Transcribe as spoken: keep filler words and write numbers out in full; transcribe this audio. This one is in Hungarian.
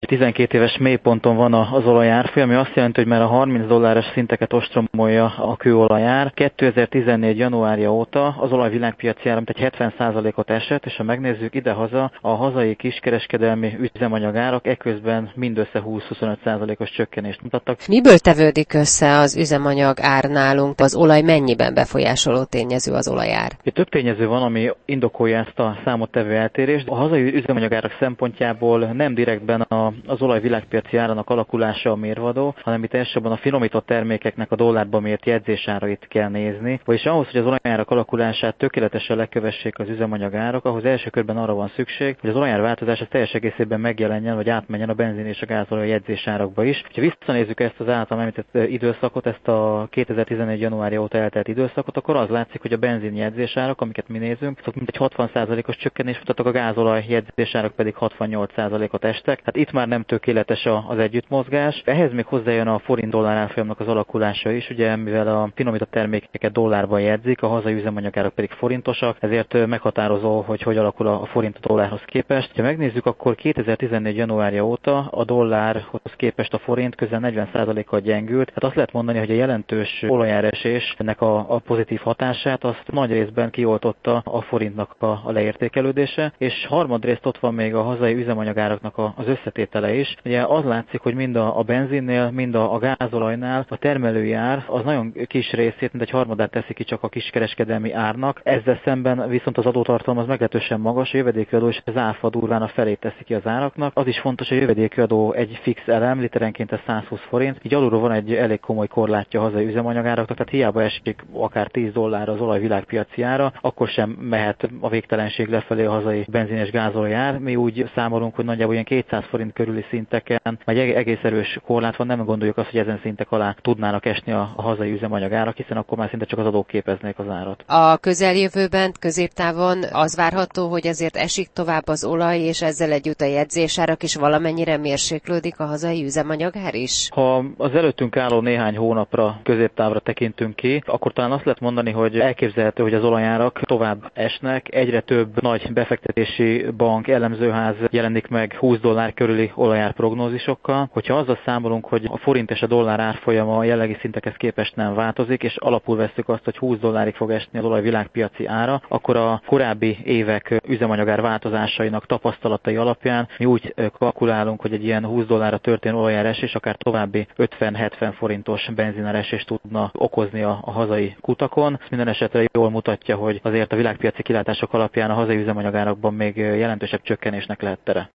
tizenkét éves mélyponton van az olajárfolyam, ami azt jelenti, hogy már a harminc dolláros szinteket ostromolja a kőolajár. kétezer-tizennégy januárja óta az olajvilágpiaci áram egy hetven százalékot esett, és ha megnézzük idehaza, a hazai kiskereskedelmi üzemanyagárak eközben mindössze húsz-huszonöt százalékos csökkenést mutattak. Miből tevődik össze az üzemanyag ár nálunk? Az olaj mennyiben befolyásoló tényező az olajár? Több tényező van, ami indokolja ezt a számottevő eltérést. A hazai üzemanyagárak szempontjából nem direktben a, az olaj világpiaci árának alakulása a mérvadó, hanem itt elsősorban a finomított termékeknek a dollárba mért jegyzésárait kell nézni. Vagyis ahhoz, hogy az olajárak alakulását tökéletesen lekövessék az üzemanyagárak, ahhoz első körben arra van szükség, hogy az olajár változása teljes egészében megjelenjen, vagy átmenjen a benzin és a gázolaj jegyzésárakba is. Ha visszanézzük ezt az általam említett időszakot, ezt a kétezer-tizennégy januárja óta eltelt időszakot, akkor az látszik, hogy a benzin jegyzésárak, amiket mi nézünk, azok mintegy hatvan százalékos csökkenést mutatok, a gázolaj jegyzésárak pedig hatvannyolc százalékot estek. Hát itt már nem tökéletes az együttmozgás. Ehhez még hozzájön a forint-dollár árfolyamnak az alakulása is, ugye mivel a finomított termékeket dollárban jegyzik, a hazai üzemanyagárak pedig forintosak, ezért meghatározó, hogy hogy alakul a forint a dollárhoz képest. Ha megnézzük, akkor kétezer-tizennégy januárja óta a dollárhoz képest a forint közel negyven százalékkal gyengült. Hát azt lehet mondani, hogy a jelentős olajáresés ennek a, a pozitív hatását azt nagy részben kioltotta a forintnak a, a leértékelődése, és harmadrészt ott van még a hazai üzemanyagáraknak a, az összetétele is. Ugye az látszik, hogy mind a, a benzinnél, mind a, a gázolajnál a termelői ár az nagyon kis részét, mint egy harmadát teszi ki csak a kiskereskedelmi árnak. Ezzel szemben viszont az adótartalom az meglehetősen magas, a jövedéki adó és az áfa durván a felét teszi ki az áraknak. Az is fontos, hogy a jövedéki adó egy fix elem, literenként ez száz húsz forint, így alulról van egy elég komoly korlátja a hazai üzemanyagáraknak, tehát hiába esik akár tíz dollár az olaj világpiaci ára, akkor sem mehet a végtelenség lefelé a hazai benzin és gázolaj ár. Mi úgy számolunk, hogy nagyjából ilyen kétszáz forint körüli szinteken, vagy egész erős korlát van, nem gondoljuk azt, hogy ezen szintek alá tudnának esni a, a hazai üzemanyagárak, hiszen akkor már szinte csak az adók képeznék az árat. A közeljövőben, középtávon az várható, hogy ezért esik tovább az olaj, és ezzel együtt a jegyzésárak is valamennyire mérséklődik a hazai üzemanyagár is? Ha az előttünk álló néhány hónapra, középtávra tekintünk ki, akkor talán azt lehet mondani, hogy elképzelhető, hogy az olajárak tovább esnek. Egyre több nagy befektetési bank, elemzőház jelenik meg húsz dollár körüli olajár prognózisokkal. Hogyha azzal számolunk, hogy a forint és a dollár árfolyama a jellegi szintekhez képest nem változik, és alapul vesszük azt, hogy húsz dollárig fog esni az olaj világpiaci ára, akkor a korábbi évek üzemanyagár változásainak tapasztalatai alapján mi úgy kalkulálunk, hogy egy ilyen húsz dollárra történő olajáresés akár további ötven-hetven forintos benzináresést tudna okozni a, a hazai kutakon. Minden esetre jól mutatja, hogy azért a világpiaci kilátások alapján a hazai üzemanyagárakban még jelentősebb csökkenésnek lehet tere.